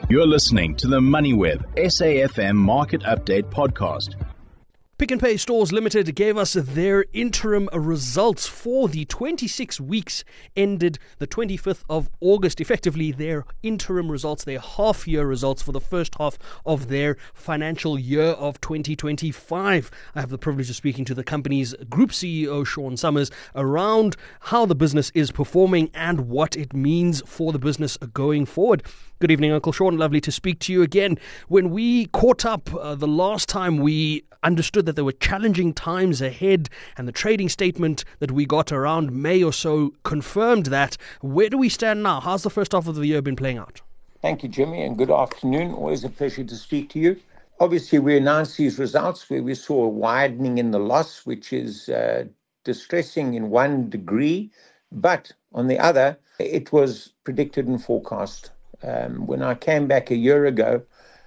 You're listening to the MoneyWeb SAFM Market Update Podcast. Pick n Pay Stores Limited gave us their interim results for the 26 weeks ended the 25th of August. Effectively, their interim results, their half-year results for the first half of their financial year of 2025. I have the privilege of speaking to the company's Group CEO, Sean Summers, around how the business is performing and what it means for the business going forward. Good evening, Uncle Sean. Lovely to speak to you again. When we caught up the last time, we understood that there were challenging times ahead, and the trading statement that we got around May or so confirmed that. Where do we stand now? How's the first half of the year been playing out? Thank you, Jimmy, and good afternoon. Always a pleasure to speak to you. Obviously, we announced these results where we saw a widening in the loss, which is distressing in one degree, but on the other, it was predicted and forecast. When I came back a year ago,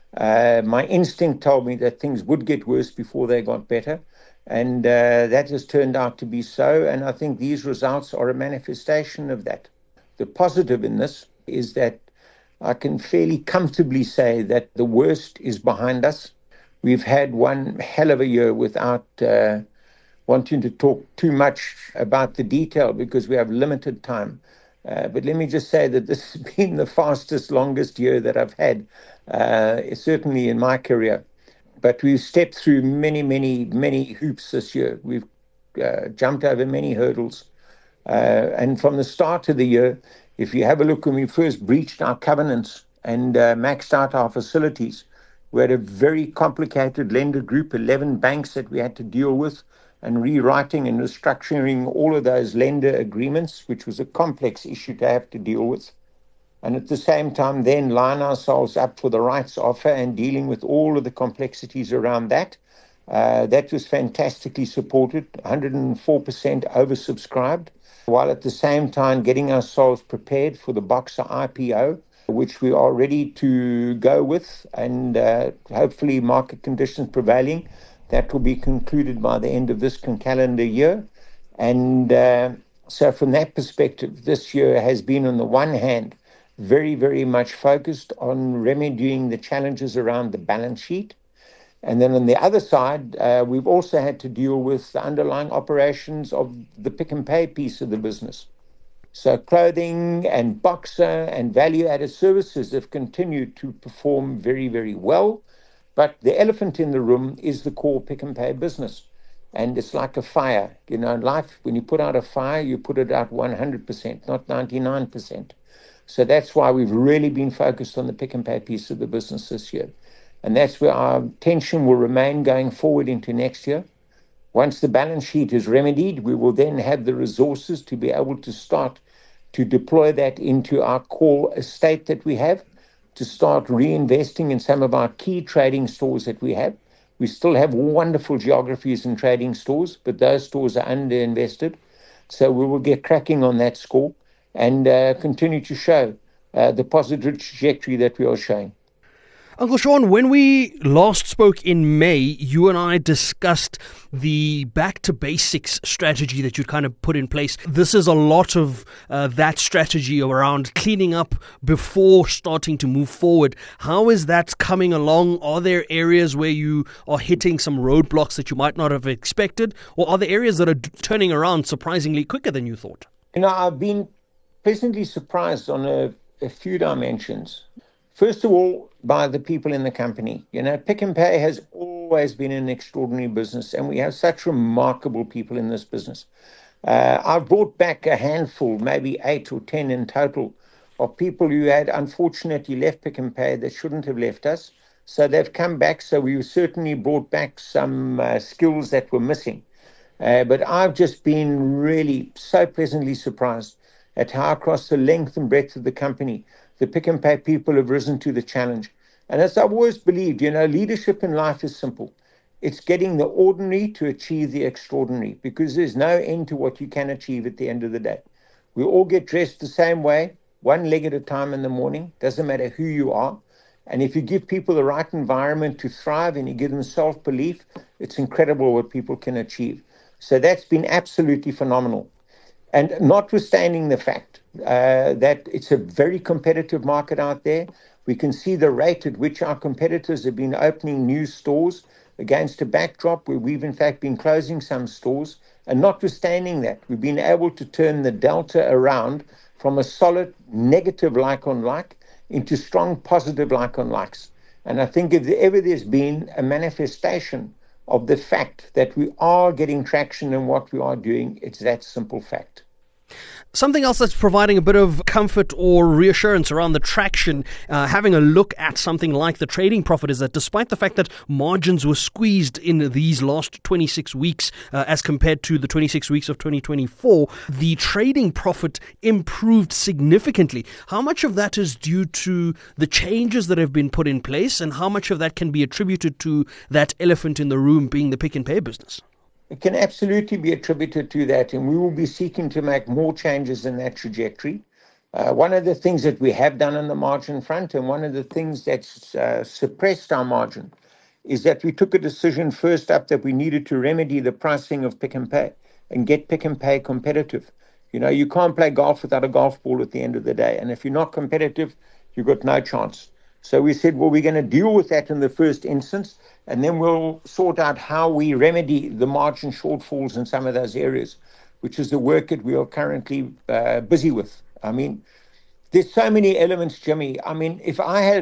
my instinct told me that things would get worse before they got better. And that has turned out to be so. And I think these results are a manifestation of that. The positive in this is that I can fairly comfortably say that the worst is behind us. We've had one hell of a year without wanting to talk too much about the detail because we have limited time. But let me just say that this has been the fastest, longest year that I've had, certainly in my career. But we've stepped through many hoops this year. We've jumped over many hurdles. And from the start of the year, if you have a look when we first breached our covenants and maxed out our facilities, we had a very complicated lender group, 11 banks that we had to deal with, and rewriting and restructuring all of those lender agreements, which was a complex issue to have to deal with. And at the same time, then line ourselves up for the rights offer and dealing with all of the complexities around that. That was fantastically supported, 104% oversubscribed, while at the same time getting ourselves prepared for the Boxer IPO, which we are ready to go with, and hopefully market conditions prevailing. That will be concluded by the end of this calendar year. And so from that perspective, this year has been, on the one hand, very much focused on remedying the challenges around the balance sheet. And then on the other side, we've also had to deal with the underlying operations of the Pick n Pay piece of the business. So clothing and Boxer and value-added services have continued to perform very well. But the elephant in the room is the core Pick n Pay business. And it's like a fire. You know, in life, when you put out a fire, you put it out 100%, not 99%. So that's why we've really been focused on the Pick n Pay piece of the business this year. And that's where our attention will remain going forward into next year. Once the balance sheet is remedied, we will then have the resources to be able to start to deploy that into our core estate that we have, to start reinvesting in some of our key trading stores that we have. We still have wonderful geographies and trading stores, but those stores are underinvested. So we will get cracking on that score and continue to show the positive trajectory that we are showing. Uncle Sean, when we last spoke in May, you and I discussed the back-to-basics strategy that you'd kind of put in place. This is a lot of that strategy around cleaning up before starting to move forward. How is that coming along? Are there areas where you are hitting some roadblocks that you might not have expected? Or are there areas that are turning around surprisingly quicker than you thought? You know, I've been pleasantly surprised on a few dimensions. First of all, by the people in the company. You know, Pick n Pay has always been an extraordinary business, and we have such remarkable people in this business. I've brought back a handful, maybe 8 or 10 in total, of people who had unfortunately left Pick n Pay that shouldn't have left us. So they've come back, so we've certainly brought back some skills that were missing. But I've just been really so pleasantly surprised at how across the length and breadth of the company, the Pick n Pay people have risen to the challenge. And as I've always believed, you know, leadership in life is simple. It's getting the ordinary to achieve the extraordinary, because there's no end to what you can achieve at the end of the day. We all get dressed the same way, one leg at a time in the morning. Doesn't matter who you are. And if you give people the right environment to thrive and you give them self-belief, it's incredible what people can achieve. So that's been absolutely phenomenal. And notwithstanding the fact that it's a very competitive market out there, we can see the rate at which our competitors have been opening new stores against a backdrop where we've in fact been closing some stores. And notwithstanding that, we've been able to turn the delta around from a solid negative like-on-like into strong positive like-on-likes. And I think if ever there's been a manifestation of the fact that we are getting traction in what we are doing, it's that simple fact. Something else that's providing a bit of comfort or reassurance around the traction, having a look at something like the trading profit, is that despite the fact that margins were squeezed in these last 26 weeks as compared to the 26 weeks of 2024, the trading profit improved significantly. How much of that is due to the changes that have been put in place, and how much of that can be attributed to that elephant in the room being the Pick n Pay business? It can absolutely be attributed to that, and we will be seeking to make more changes in that trajectory. One of the things that we have done on the margin front, and one of the things that's suppressed our margin, is that we took a decision first up that we needed to remedy the pricing of Pick n Pay and get Pick n Pay competitive. You know, you can't play golf without a golf ball at the end of the day, and if you're not competitive, you've got no chance. So we said, well, we're going to deal with that in the first instance, and then we'll sort out how we remedy the margin shortfalls in some of those areas, which is the work that we are currently busy with. I mean, there's so many elements, Jimmy. I mean, if I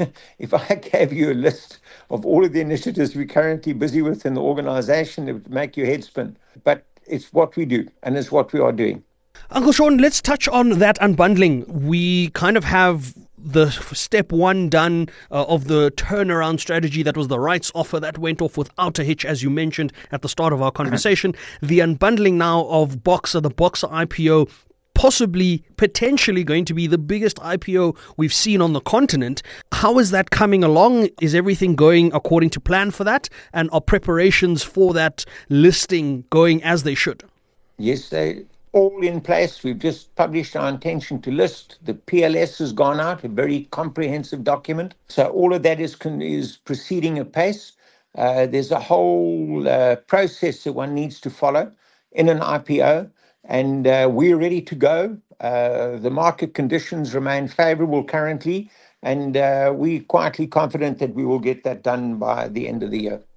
gave you a list of all of the initiatives we're currently busy with in the organization, it would make your head spin. But it's what we do, and it's what we are doing. Uncle Sean, let's touch on that unbundling. We kind of have the step one done of the turnaround strategy. That was the rights offer that went off without a hitch, as you mentioned at the start of our conversation. The unbundling now of Boxer, the Boxer IPO, potentially going to be the biggest IPO we've seen on the continent. How is that coming along? Is everything going according to plan for that? And are preparations for that listing going as they should? Yes, they all in place. We've just published our intention to list. The PLS has gone out, a very comprehensive document. So all of that is proceeding apace. There's a whole process that one needs to follow in an IPO, and we're ready to go. The market conditions remain favorable currently, and we're quietly confident that we will get that done by the end of the year.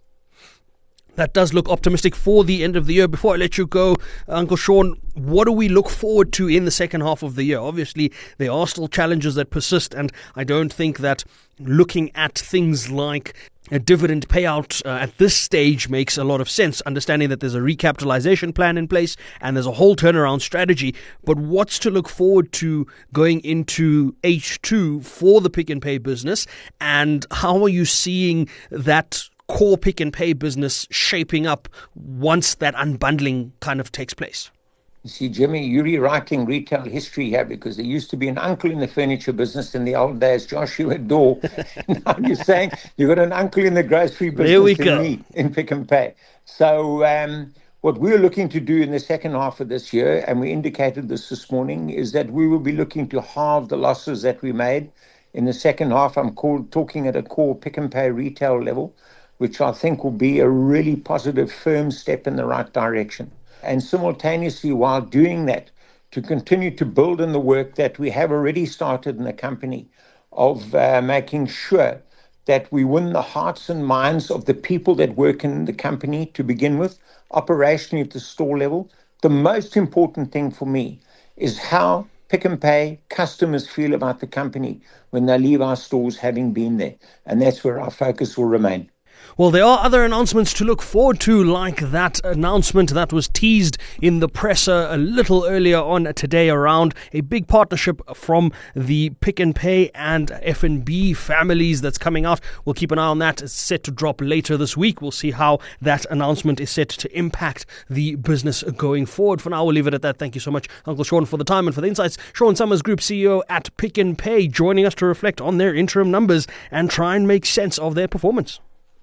That does look optimistic for the end of the year. Before I let you go, Uncle Sean, what do we look forward to in the second half of the year? Obviously, there are still challenges that persist, and I don't think that looking at things like a dividend payout at this stage makes a lot of sense, understanding that there's a recapitalization plan in place and there's a whole turnaround strategy. But what's to look forward to going into H2 for the Pick n Pay business, and how are you seeing that core Pick n Pay business shaping up once that unbundling kind of takes place? You see, Jimmy, you're rewriting retail history here, because there used to be an uncle in the furniture business in the old days, Joshua Daw. Now you're saying you've got an uncle in the grocery business in Pick n Pay. So what we're looking to do in the second half of this year, and we indicated this morning, is that we will be looking to halve the losses that we made in the second half. I'm talking at a core Pick n Pay retail level, which I think will be a really positive, firm step in the right direction. And simultaneously, while doing that, to continue to build on the work that we have already started in the company of making sure that we win the hearts and minds of the people that work in the company to begin with, operationally at the store level. The most important thing for me is how Pick n Pay customers feel about the company when they leave our stores having been there. And that's where our focus will remain. Well, there are other announcements to look forward to, like that announcement that was teased in the presser a little earlier on today around a big partnership from the Pick n Pay and F&B families that's coming out. We'll keep an eye on that. It's set to drop later this week. We'll see how that announcement is set to impact the business going forward. For now, we'll leave it at that. Thank you so much, Uncle Sean, for the time and for the insights. Sean Summers, Group CEO at Pick n Pay, joining us to reflect on their interim numbers and try and make sense of their performance.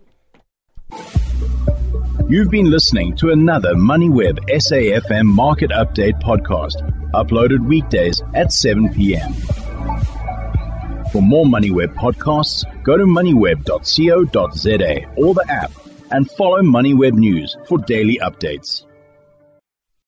You've been listening to another MoneyWeb SAFM Market Update podcast, uploaded weekdays at 7 p.m. For more MoneyWeb podcasts, go to moneyweb.co.za or the app, and follow MoneyWeb News for daily updates.